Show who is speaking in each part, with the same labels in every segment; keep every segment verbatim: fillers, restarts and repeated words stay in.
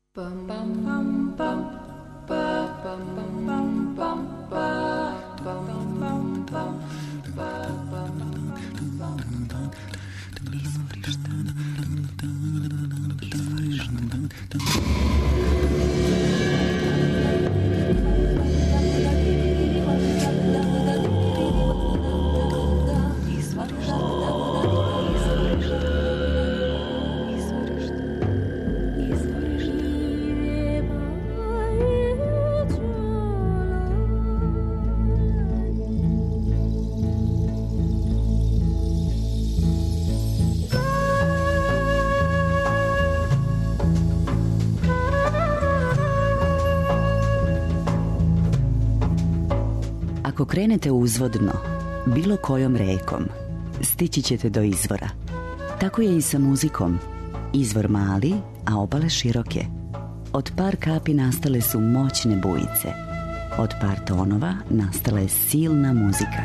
Speaker 1: Ako krenete uzvodno, bilo kojom rekom, stići ćete do izvora. Tako je i sa muzikom. Izvor mali, a obale široke. Od par kapi nastale su moćne bujice. Od par tonova nastala je silna muzika.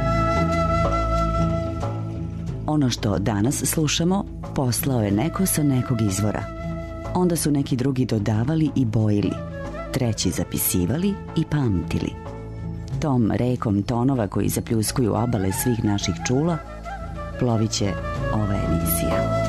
Speaker 1: Ono što danas slušamo poslao je neko sa nekog izvora. Onda su neki drugi dodavali i bojili, treći zapisivali i pamtili. Tom rekom tonova koji zapljuskuju obale svih naših čula plovit će ova emisija.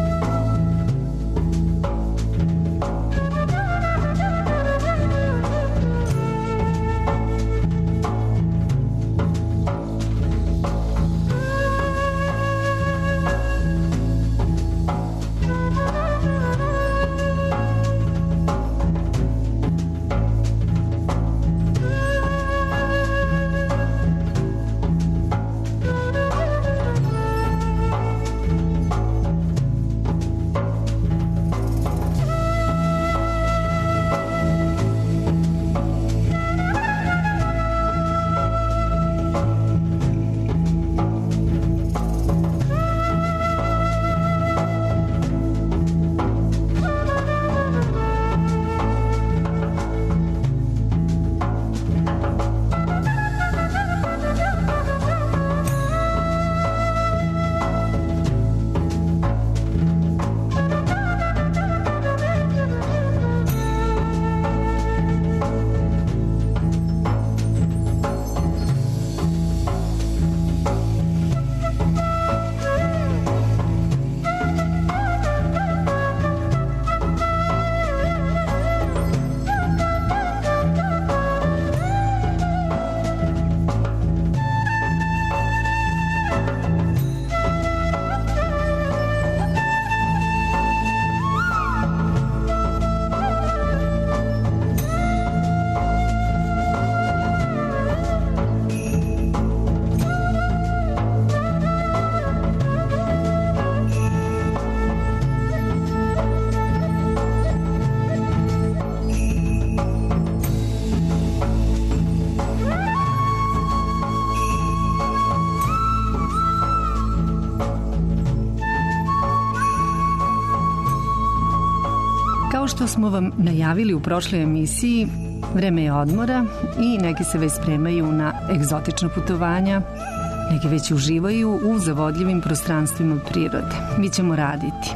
Speaker 2: Kao što smo vam najavili u prošloj emisiji, vreme je odmora i neki se već spremaju na egzotična putovanja, neki već uživaju u zavodljivim prostranstvima prirode. Mi ćemo raditi.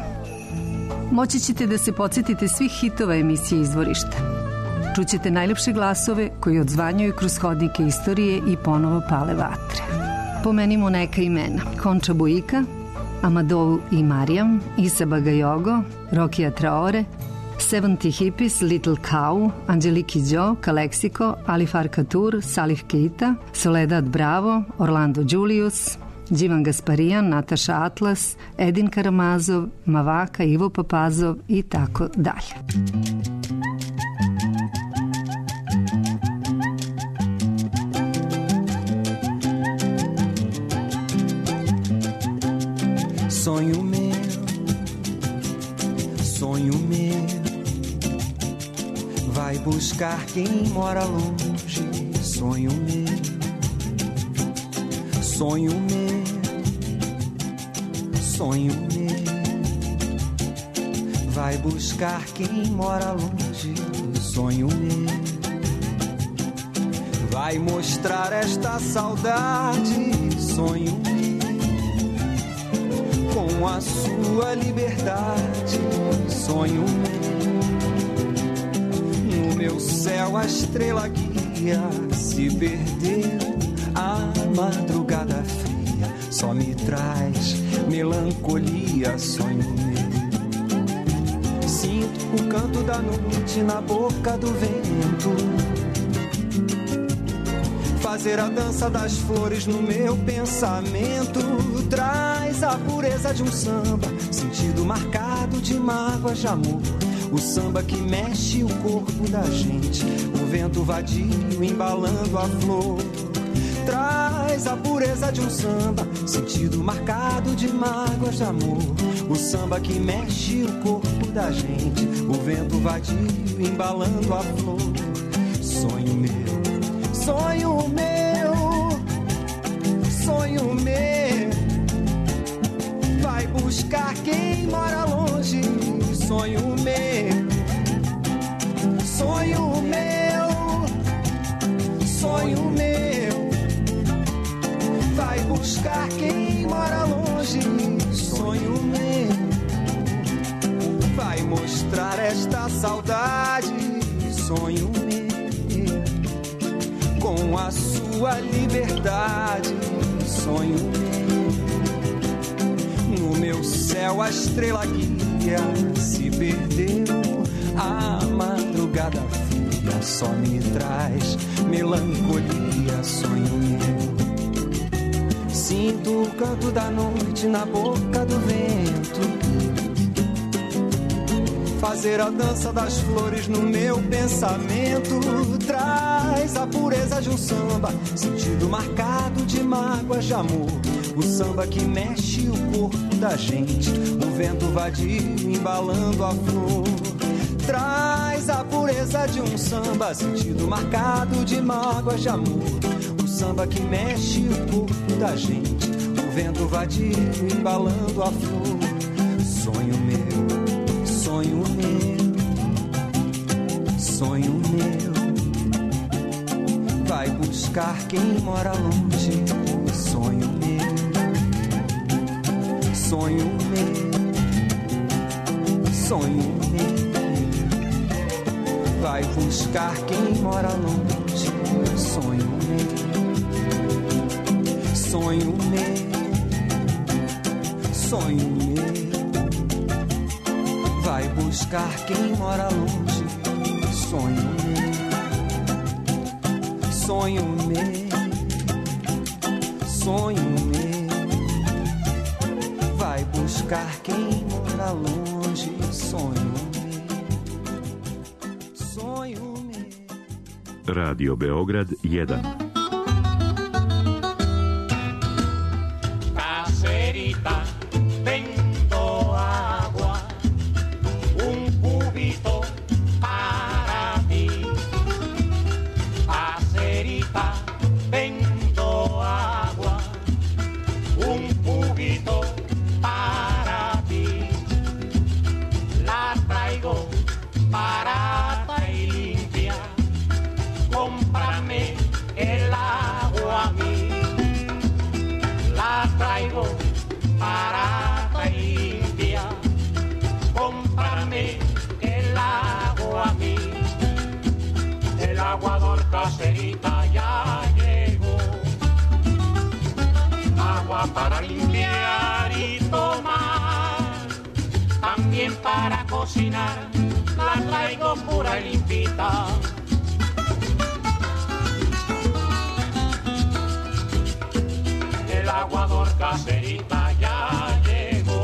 Speaker 2: Moći ćete da se podsjetite svih hitova emisije Izvorišta. Čućete najlepše glasove koji odzvanjuju kroz hodnike istorije i ponovo pale vatre. Pomenimo neka imena: Konča Buika, Amadou i Mariam, Issa Bagayogo, Rokia Traore, Seventy Hippies, Little Cow, Angelique Kidjo, Calexico, Ali Farka Tour, Salif Keita, Soledad Bravo, Orlando Julius, Dživan Gasparian, Nataša Atlas, Edin Karamazov, Mavaka, Ivo Papazov i tako dalje.
Speaker 3: Sonho meu, sonho meu, vai buscar quem mora longe. Sonho meu, sonho meu, sonho meu, vai buscar quem mora longe. Sonho meu, vai mostrar esta saudade. Sonho meu, com a sua liberdade. Sonho meu, meu céu a estrela guia se perdeu. A madrugada fria só me traz melancolia, sonho meu. Sinto o canto da noite na boca do vento, fazer a dança das flores no meu pensamento. Traz a pureza de um samba, sentido marcado de mágoas de amor. O samba que mexe o corpo da gente, o vento vadio embalando a flor. Traz a pureza de um samba, sentido marcado de mágoas de amor. O samba que mexe o corpo da gente, o vento vadio embalando a flor. Sonho meu, sonho meu, sonho meu, vai buscar quem mora longe. Sonho meu, sonho meu, sonho meu, vai buscar quem mora longe. Sonho meu, vai mostrar esta saudade. Sonho meu, com a sua liberdade. Sonho meu, no meu céu a estrela guia se perdeu. A madrugada fria só me traz melancolia. Sonho meu, sinto o canto da noite na boca do vento, fazer a dança das flores no meu pensamento. Traz a pureza de um samba, sentido marcado de mágoas de amor. O samba que mexe o corpo da gente, o vento vadio embalando a flor. Traz a pureza de um samba, sentido marcado de mágoas de amor. O samba que mexe o corpo da gente, o vento vadio embalando a flor. Sonho meu, sonho meu, sonho meu, vai buscar quem mora longe. Sonho meu, sonho meu, sonho meu, vai buscar quem mora longe. Sonho meu, sonho meu, sonho meu, vai buscar quem mora longe. Sonho meu, sonho meu, sonho meu, vai buscar quem mora longe. Sonho meu, sonho meu.
Speaker 4: Radio Beograd jedan.
Speaker 5: Caserita, vendo agua, un cubito para ti. Caserita, vendo agua, un cubito para ti. La traigo barata y limpia, cómprame el agua a mí. La traigo barata y limpia, cómprame el agua a mí. El aguador Caserita ya llegó, agua para limpiar y tomar, también para cocinar, la traigo pura y limpita. El aguador Caserita ya llegó,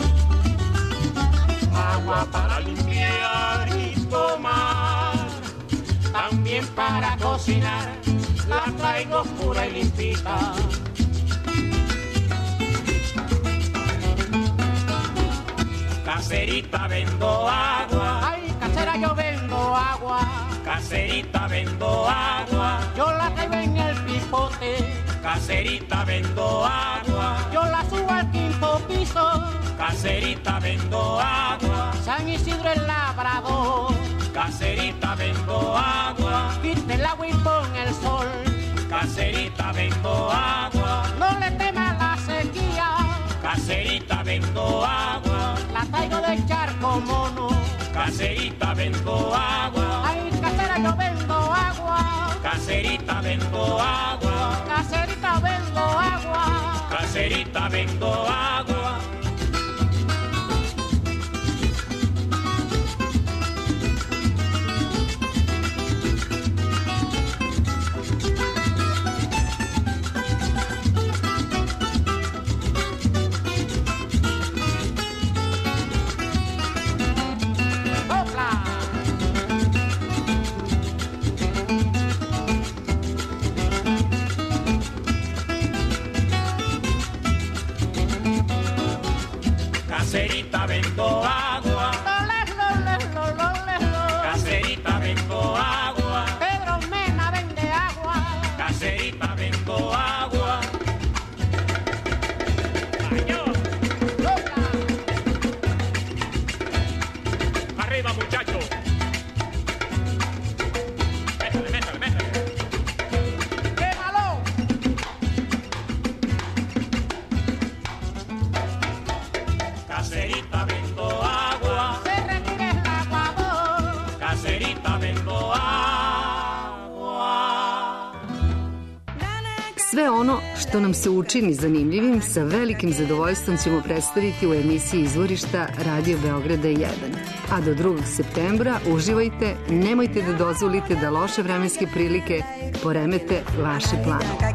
Speaker 5: agua para limpiar y tomar, también para cocinar, la traigo pura y limpita. Caserita, vendo agua.
Speaker 6: Ay, casera, yo vendo agua.
Speaker 5: Caserita, vendo agua.
Speaker 6: Yo la traigo en el pipote.
Speaker 5: Caserita, vendo agua.
Speaker 6: Yo la subo al quinto piso.
Speaker 5: Caserita, vendo agua.
Speaker 6: San Isidro el Labrador.
Speaker 5: Caserita, vendo agua.
Speaker 6: Quita el agua y pon el sol.
Speaker 5: Caserita, vendo agua.
Speaker 6: No le temas la sequía.
Speaker 5: Caserita, vendo agua.
Speaker 6: La traigo del charco mono.
Speaker 5: Caserita, vendo agua.
Speaker 6: Ay, casera, yo
Speaker 5: vendo agua.
Speaker 6: Caserita vendo agua.
Speaker 5: Caserita vendo agua. Caserita vendo agua. Caserita vendo agua.
Speaker 6: Pedro Mena vende agua.
Speaker 5: Caserita vendo agua. Arriba, muchachos. Métale, métale, métale.
Speaker 6: ¡Quémalo!
Speaker 5: Caserita vendo agua.
Speaker 6: Se retira el aguador.
Speaker 5: Caserita vendo agua.
Speaker 2: Sve ono što nam se učini zanimljivim sa velikim zadovoljstvom ćemo predstaviti u emisiji Izvorišta Radio Beograda jedan. A do drugog septembra uživajte, nemojte da dozvolite da loše vremenske prilike poremete vaše planove.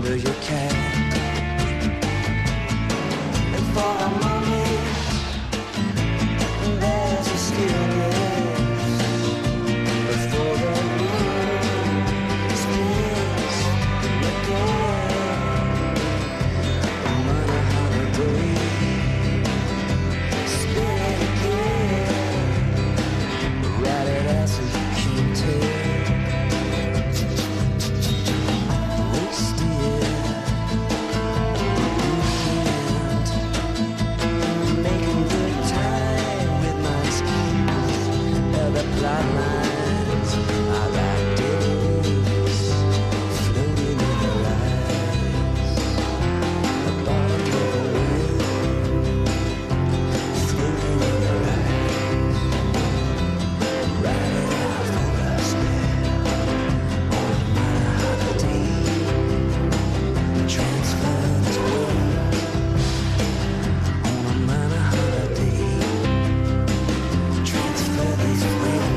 Speaker 3: under your cat. And for a moment, there's a stillness before the moon spins again. I'm on a holiday, spin it again. Ratted ass as you can tell. Plot lines are like days floating in the lights. The bottom of the wheel floating in the lights. Riding out for a spell on my holiday. Transfer this weight on my holiday. Transfer this weight.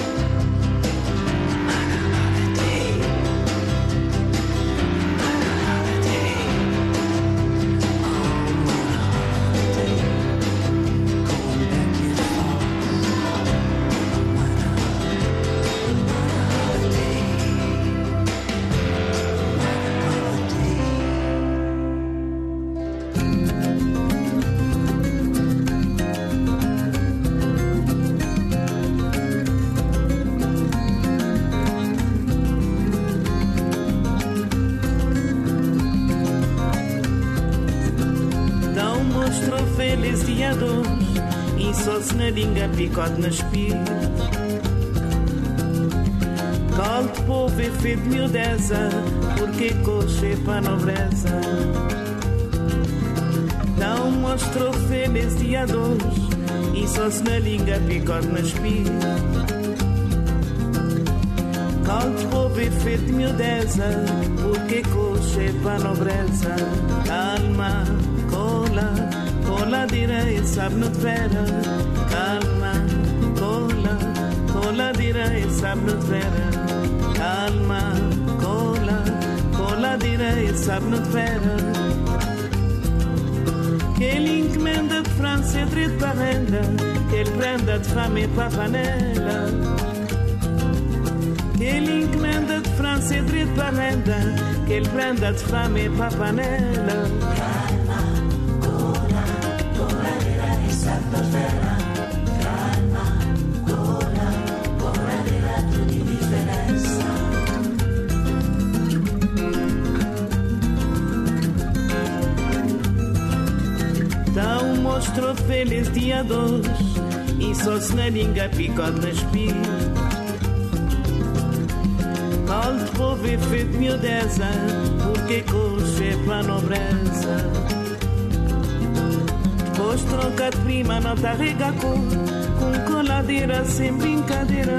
Speaker 7: Insoți na língua, picote na espira. Caldo povo é feito de miudeza, porque coxa para nobreza. Não mostrou feliz dia dois, insoți na língua, picote na espira. Caldo povo é feito de miudeza, porque coxa para nobreza. Calma, cola. Cola direi, sabe no vera. Calma, cola. Cola direi, sabe no vera. Calma, cola. Cola direi, sabe no vera. Que ele encomenda de França é direito para renda. Que ele prenda de fame para panela. Que ele encomenda de França é direito para renda. Que ele prenda de fame para panela.
Speaker 3: Calma, cola, cola direto de diferença.
Speaker 7: Então mostrou feliz dia dois, e só se na língua picote na espira. Caldo de povo é feito de miudeza, porque coxa é para nobreza. Depois troca de prima, nota rega cor, com coladeira sem brincadeira.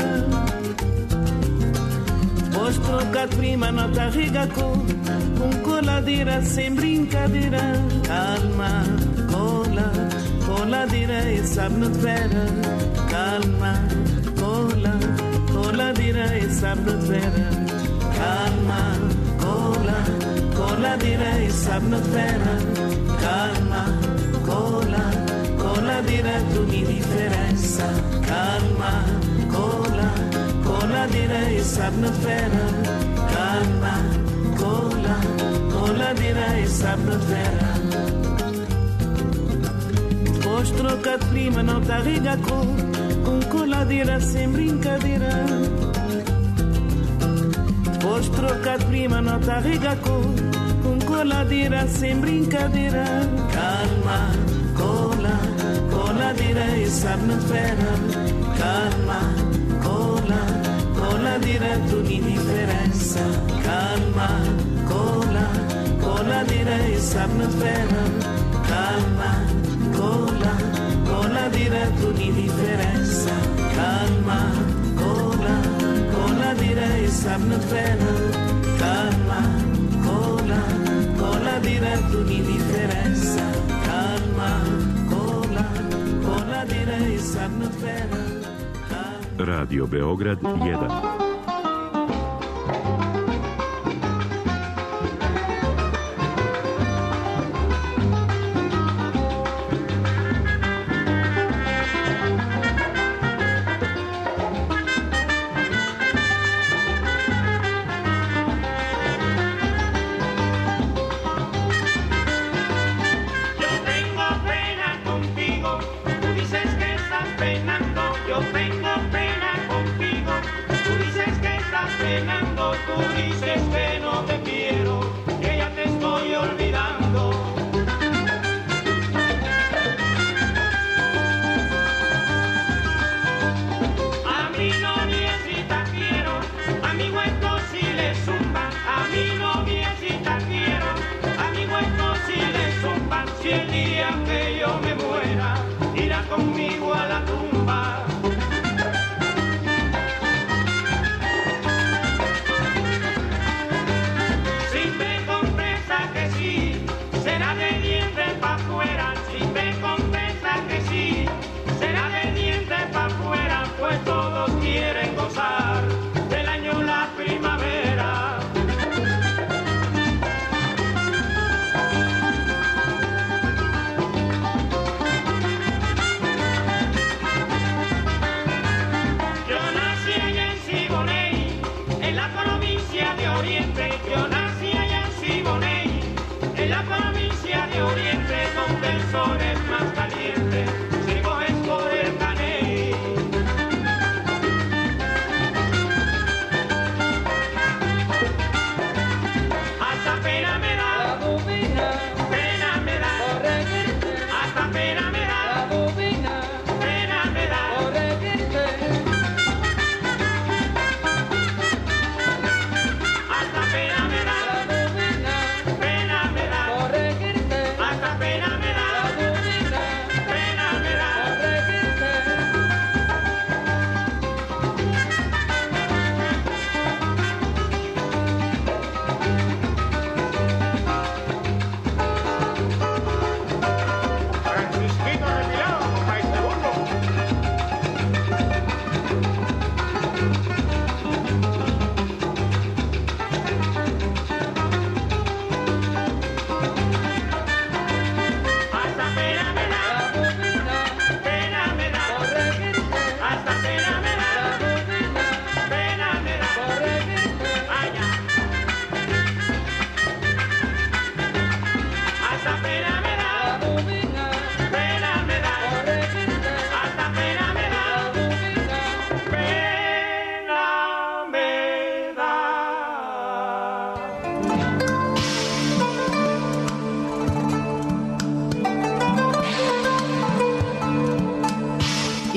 Speaker 7: Depois troca de prima, nota rega cor, com coladeira sem brincadeira. Calma, cola, coladeira e sabe no vera. Calma, cola, coladeira e sabe no vera. Calma, cola, coladeira e sabe no vera. Calma, cola, cola direto de diferença. Calma, cola, cola direto sabe na fera. Calma, cola, cola direto sabe na fera. Depois troca de prima, não tá riga cor, com coladeira sem brincadeira. Depois troca de prima, não tá riga cor, com coladeira sem brincadeira. Calma, cola, coladeira e sabe na fera. Calma, cola, cola direto de indiferença. Calma, cola, coladeira e sabe na fera. Calma, cola, cola direto de indiferença. Calma, cola, coladeira e sabe na fera. Calma, cola, cola direto de indiferença. Calma, cola, cola direto sabe na fera.
Speaker 4: Radio Beograd jedan.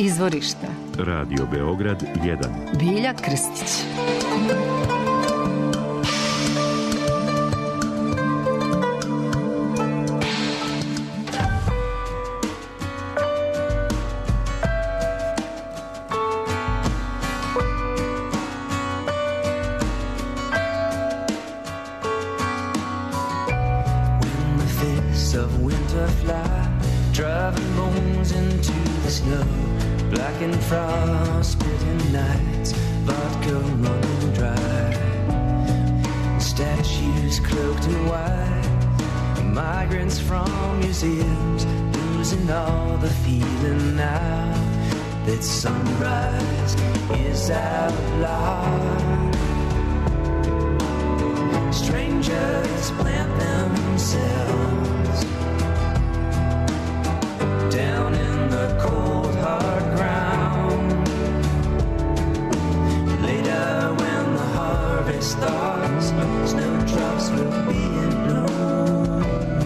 Speaker 2: Izvorište.
Speaker 4: Radio Beograd jedan.
Speaker 2: Bilja Krstić.
Speaker 8: Sunrise is out loud. Strangers plant themselves down in the cold hard ground. Later when the harvest starts, snowdrops will be in bloom.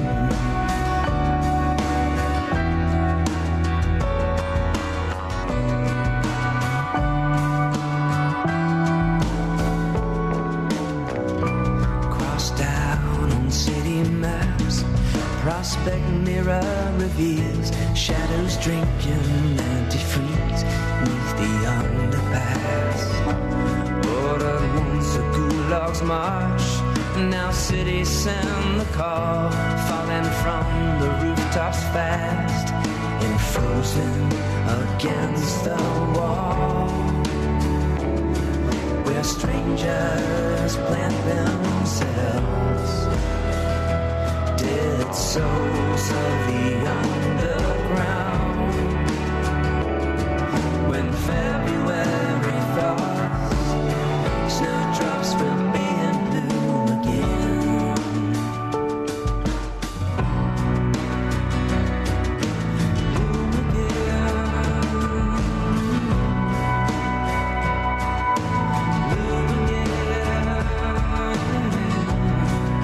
Speaker 8: Prospect mirror reveals shadows drinking antifreeze neath the underpass. Ordered once a gulag's march, now cities send the call, falling from the rooftops fast and frozen against the wall. Where strangers plant themselves, dead souls of the underground. When February thaws, snowdrops will be in bloom again. Bloom again. Bloom again.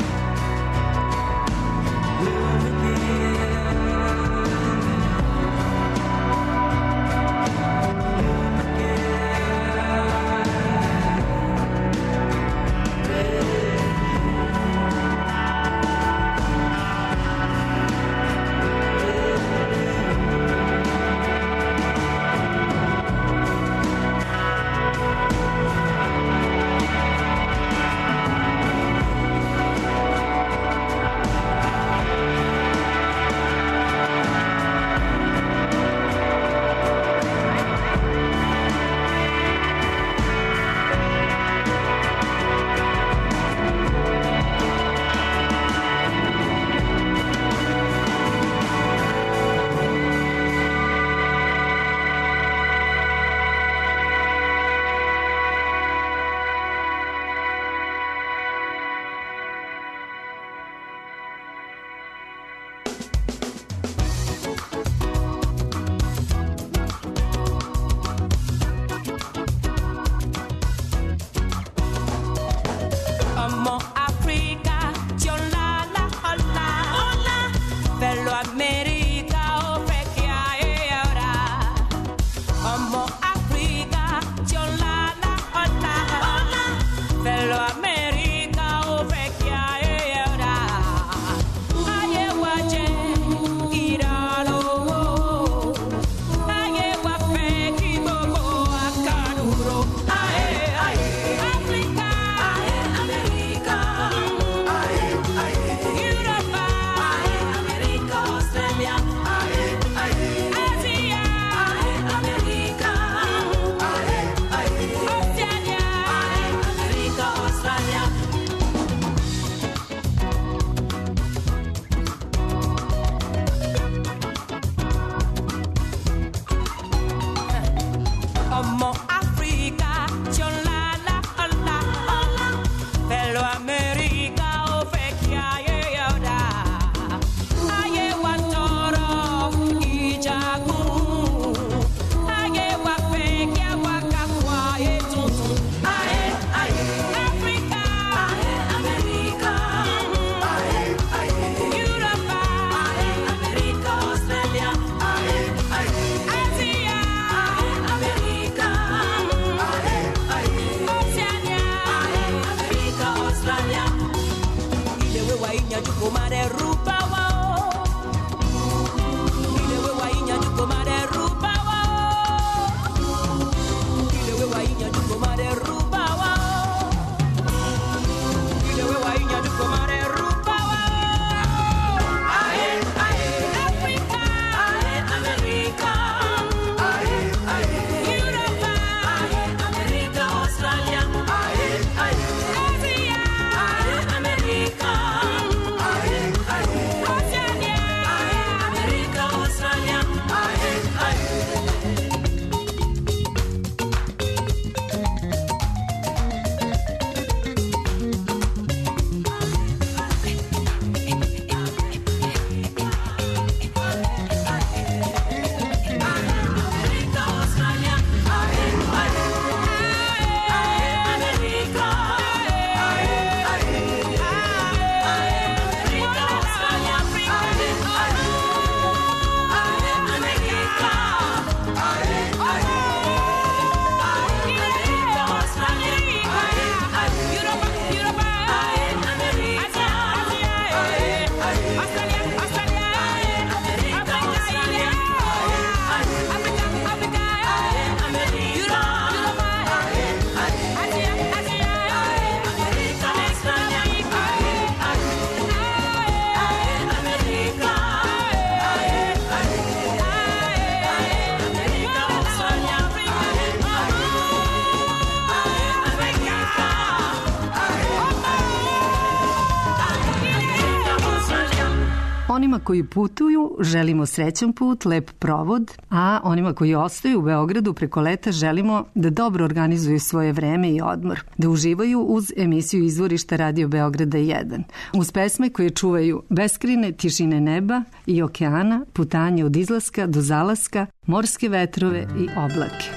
Speaker 9: wainya juko mare rupa wao. Ile we wainya juko mare rupa wao. Ile we wainya juko mare rupa wao. Ile we wainya juko mare rupa wao. Ae ae Africa, ae America, ae ae Europa, ae America, Australia, ae ae Asia, ae America, ae ae Oceania, ae America, Australia, ae ae.
Speaker 2: Onima koji putuju želimo srećan put, lep provod, a onima koji ostaju u Beogradu preko leta želimo da dobro organizuju svoje vreme i odmor, da uživaju uz emisiju Izvorišta Radio Beograda jedan, uz pesme koje čuvaju beskrajne tišine neba i okeana, putanje od izlaska do zalaska, morske vetrove i oblake.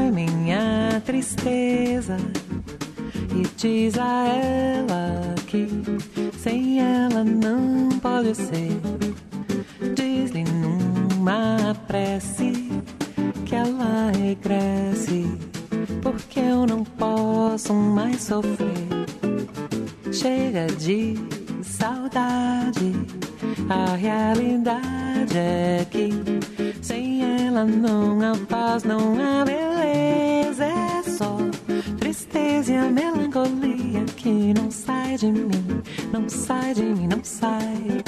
Speaker 10: é minha tristeza e diz a ela que sem ela não pode ser. Diz-lhe numa prece que ela regresse, porque eu não posso mais sofrer. Chega de saudade, a realidade é que sem ela não há paz, não há beleza. É só tristeza e a melancolia que não sai de mim, não sai de mim, não sai.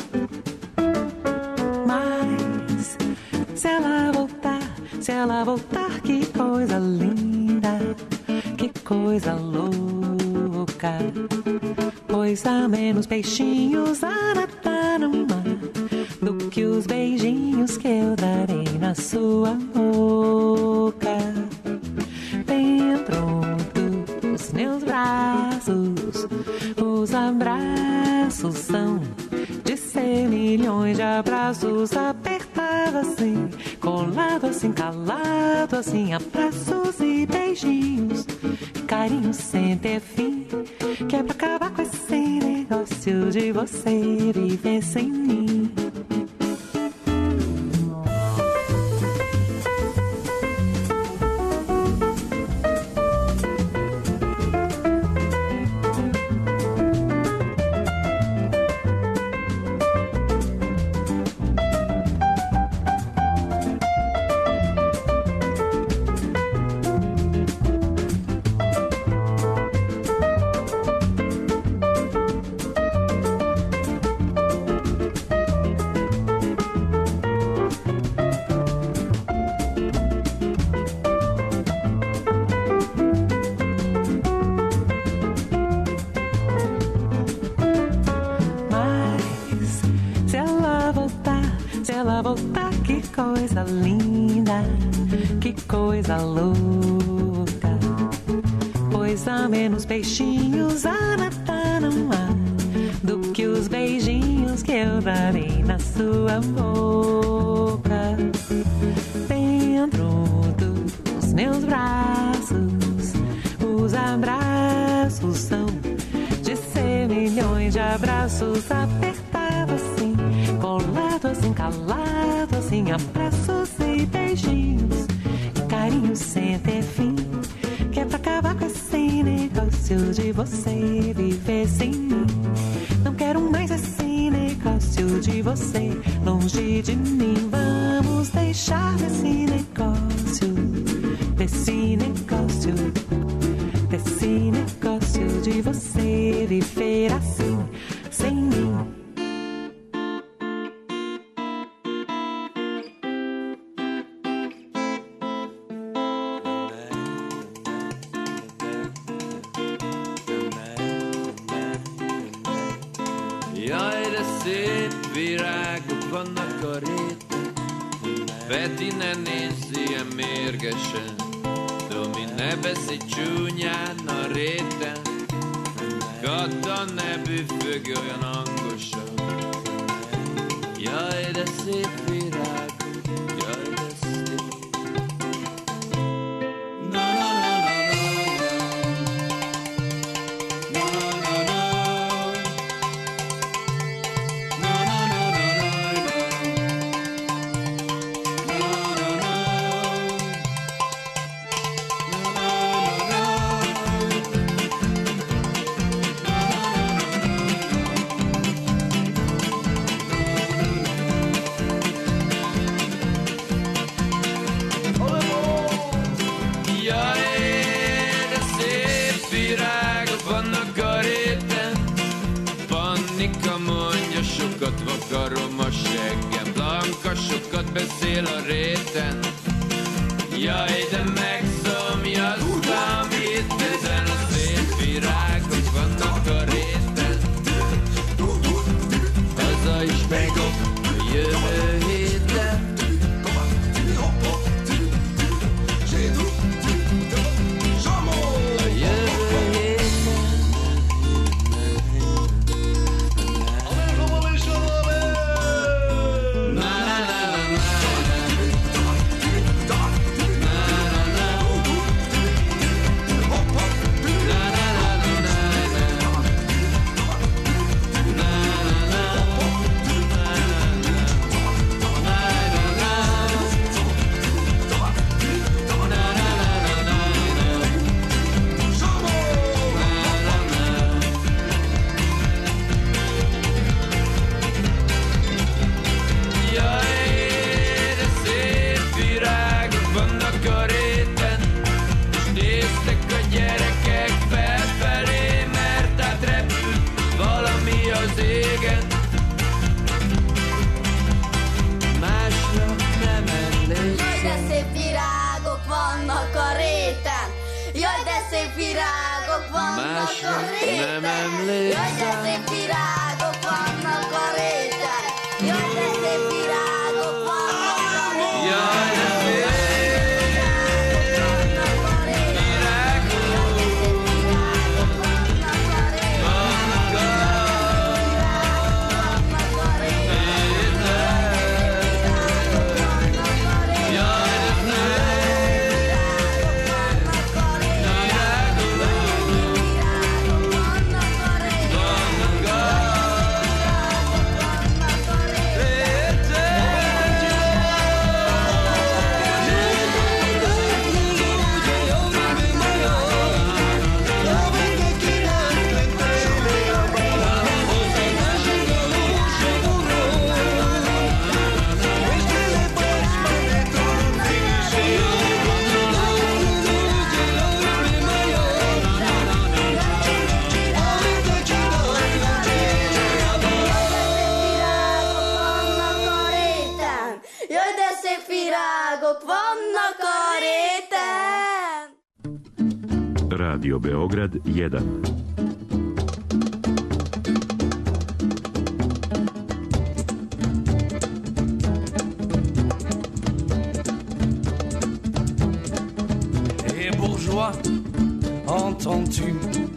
Speaker 10: Mas se ela voltar, se ela voltar, que coisa linda, que coisa louca. Pois há menos peixinhos a nadar no mar do que os beijinhos que eu darei na sua boca. Dentro dos meus braços, os abraços são de ser milhões de abraços, apertado assim, colado assim, calado assim, abraços e beijinhos, carinho sem ter fim, que é pra acabar com esse negócio de você viver sem mim. Coisa linda, que coisa louca. Pois há menos peixinhos a nadar no mar do que os beijinhos que eu darei na sua boca. Dentro dos meus braços, os abraços são de ser milhões de abraços, apertado assim, colado assim, calado assim, abraços e beijinhos, e carinho sem ter fim, que é pra acabar com esse negócio de você viver sem mim. Não quero mais esse negócio de você longe de mim. Vamos deixar desse negócio, desse negócio, desse negócio de você viver assim, sem mim.
Speaker 11: Vetine nisi e mérgesen, domi nebeszi csúnyán a réten, kadd a nebű függ olyan hangosan. Jaj, de szép virág, jaj, de szép. Na, na, na, na, na, na, na, na, na. Sokat vakarom a seggem, Blanka sokat beszél a réten. Jaj, de megszomjaztam itt, ezen a szép virágok vannak a réten. Haza is megyek a jövő héten. A jövő héten. Na na na na na na na na na
Speaker 12: szép virágok vannak a réten. Jaj, de szép virágok vannak
Speaker 11: Másra
Speaker 12: a réten.
Speaker 11: nem emlékszem.
Speaker 12: Jaj, de szép virágok vannak a réten. Jaj, de szép virágok vannak a réten.
Speaker 11: Jaj, de
Speaker 4: Radio Beograd jedan.
Speaker 13: Et bourgeois, entends-tu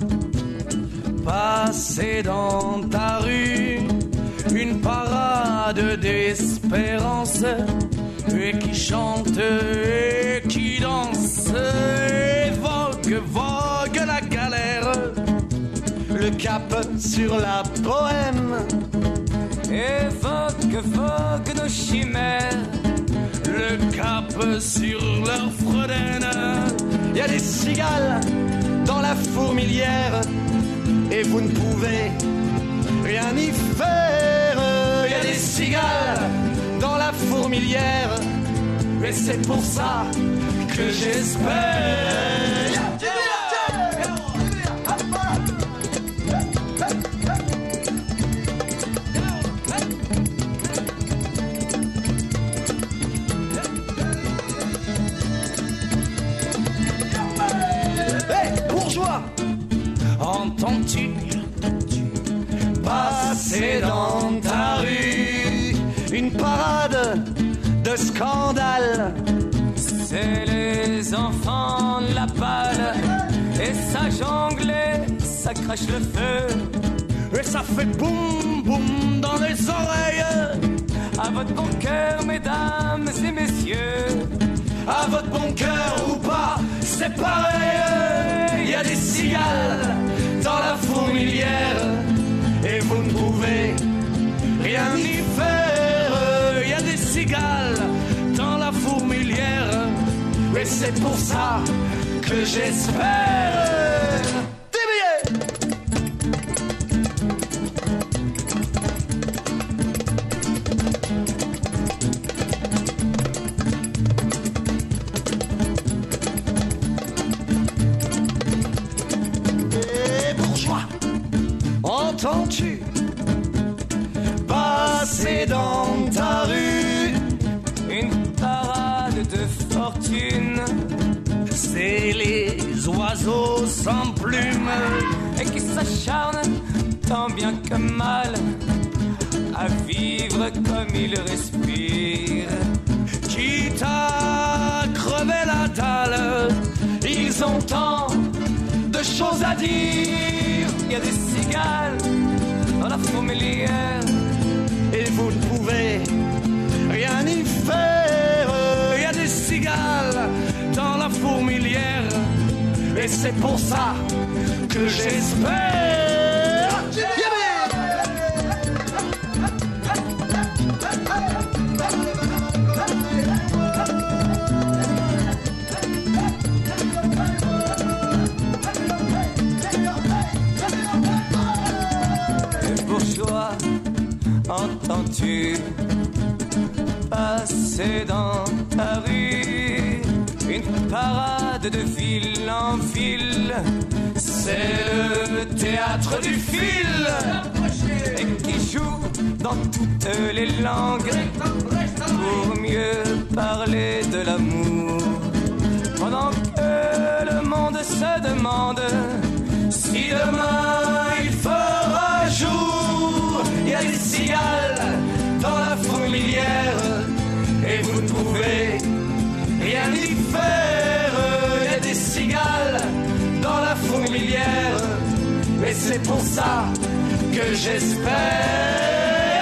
Speaker 13: passer dans ta rue une parade d'espérance et qui chante et qui danse et vogue, vogue la galère, le cap sur la bohème, évoque, vogue nos chimères, le cap sur leur Frodène. Il y a des cigales dans la fourmilière et vous ne pouvez rien y faire. Il y a des cigales dans la fourmilière et c'est pour ça que j'espère. Entends-tu passer dans ta rue une parade de scandale? C'est les enfants de la balle et ça jongle et ça crache le feu et ça fait boum boum dans les oreilles. À votre bon cœur, mesdames et messieurs, à votre bon cœur ou pas, c'est pareil. Il y a des cigales dans la fourmilière et vous ne pouvez rien y faire. Il y a des cigales dans la fourmilière et c'est pour ça que j'espère. Des billets. Entends-tu passer dans ta rue une parade de fortune? C'est les oiseaux sans plumes et qui s'acharnent tant bien que mal à vivre comme ils respirent. Quitte à crever la dalle, ils ont tant de choses à dire. Il y a des cigales dans la fourmilière et vous ne pouvez rien y faire. Il y a des cigales dans la fourmilière et c'est pour ça que j'espère. Entends-tu passer dans ta rue une parade de fil en fil? C'est le théâtre du fil et qui joue dans toutes les langues pour mieux parler de l'amour. Pendant que le monde se demande si demain il fera jour, il y a des cigales dans la fourmilière et vous ne pouvez rien y faire. Il y a des cigales dans la fourmilière et c'est pour ça que j'espère.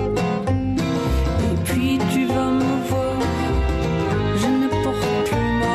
Speaker 14: Et puis tu vas me voir, je ne porte plus ma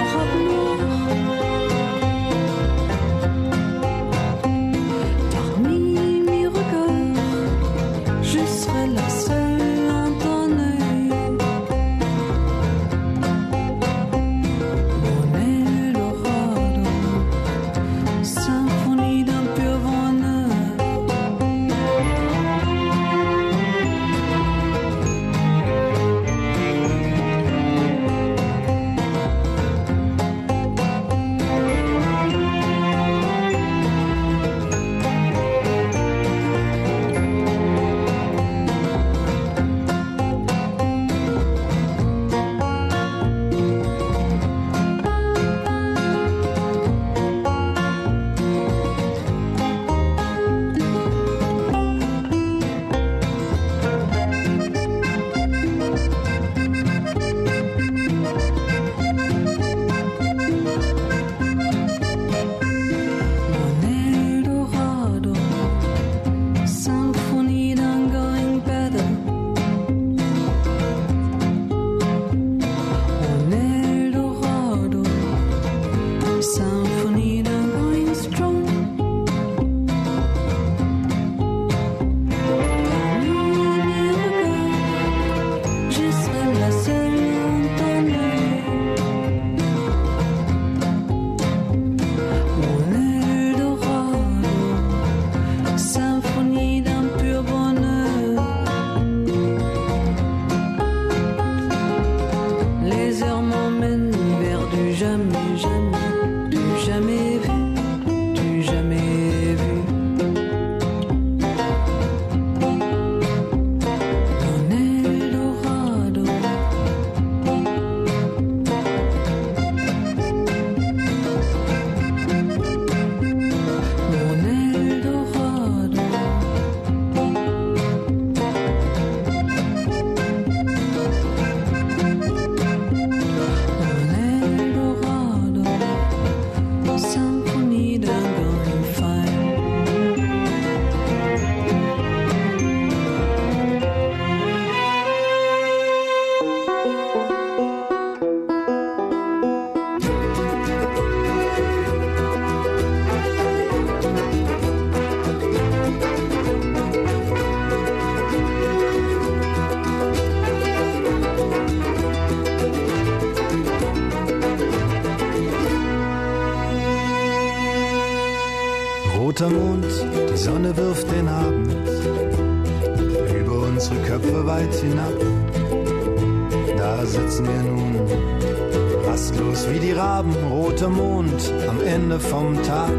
Speaker 14: Die Sonne wirft den Abend über unsere Köpfe weit hinab. Da sitzen wir nun, rastlos wie die Raben, roter Mond am Ende vom Tag.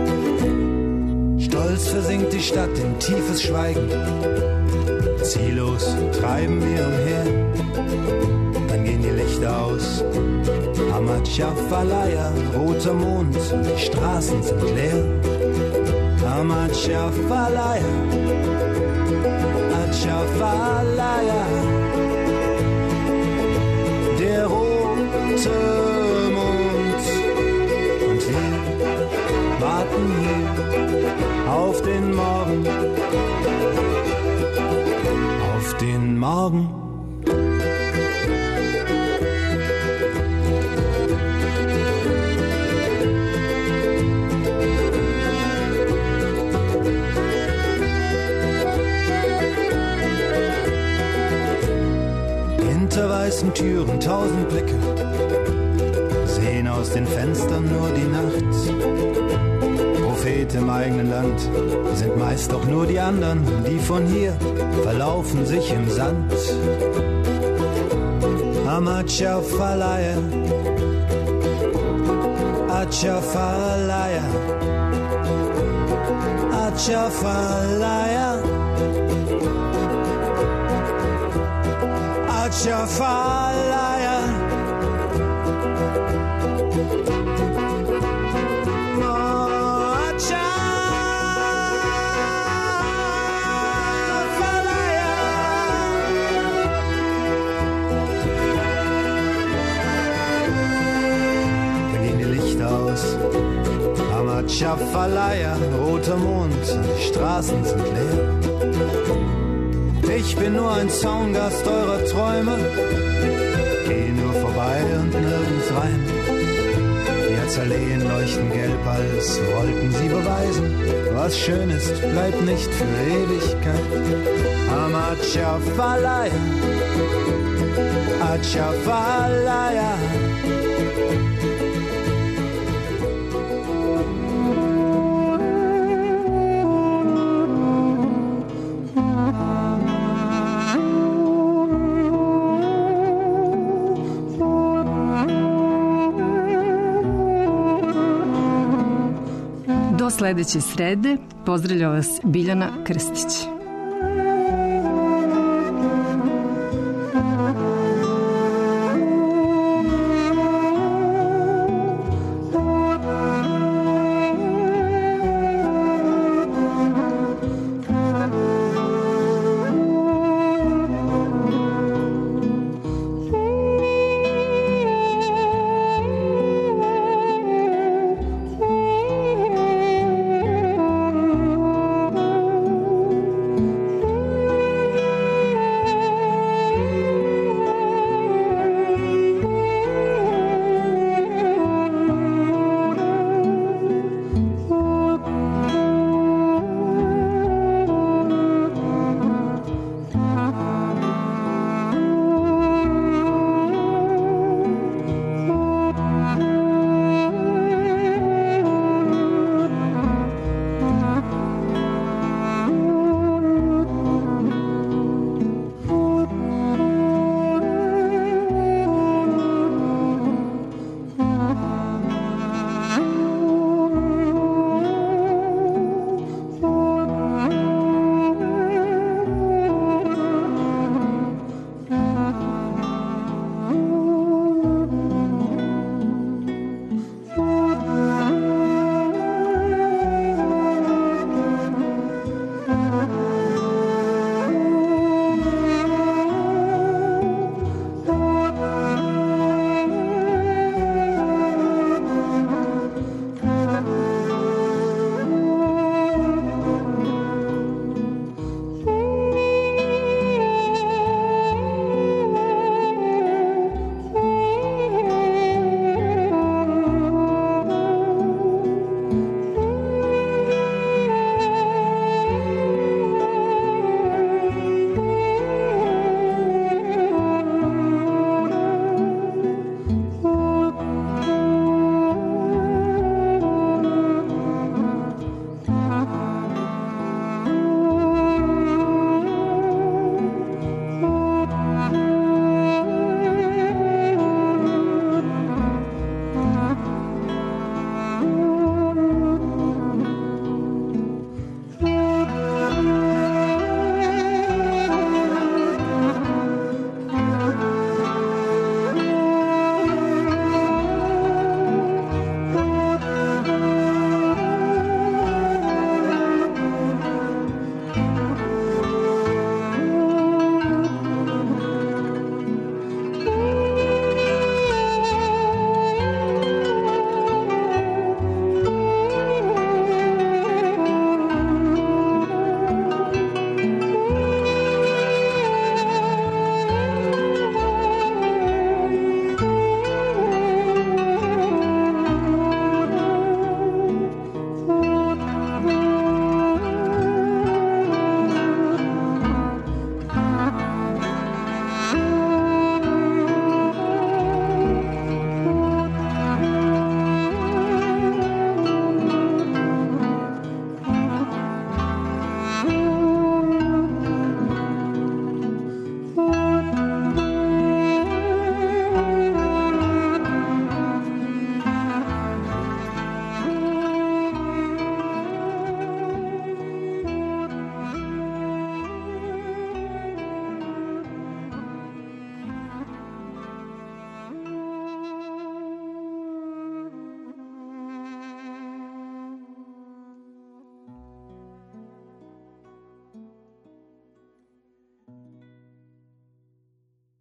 Speaker 14: Stolz versinkt die Stadt in tiefes Schweigen, ziellos treiben wir umher. Dann gehen die Lichter aus, Amachafalaya, roter Mond, die Straßen sind leer. Amachafalaya, Achafalaya, der rote Mond. Und wir warten hier auf den Morgen, auf den Morgen. Hinter weißen Türen tausend Blicke sehen aus den Fenstern nur die Nacht. Prophet im eigenen Land sind meist doch nur die anderen, die von hier verlaufen sich im Sand. Amachafalaya, Achafalaya, Achafalaya, Achafalaya. Amachafalaya, roter Mond, die Straßen sind leer. Ich bin nur ein Zaungast eurer Träume, geh nur vorbei und nirgends rein. Die Azaleen leuchten gelb, als wollten sie beweisen, was schön ist, bleibt nicht für Ewigkeit. Amachafalaya, Achafalaya.
Speaker 2: Do sledeće srede pozdravlja vas Biljana Krstić.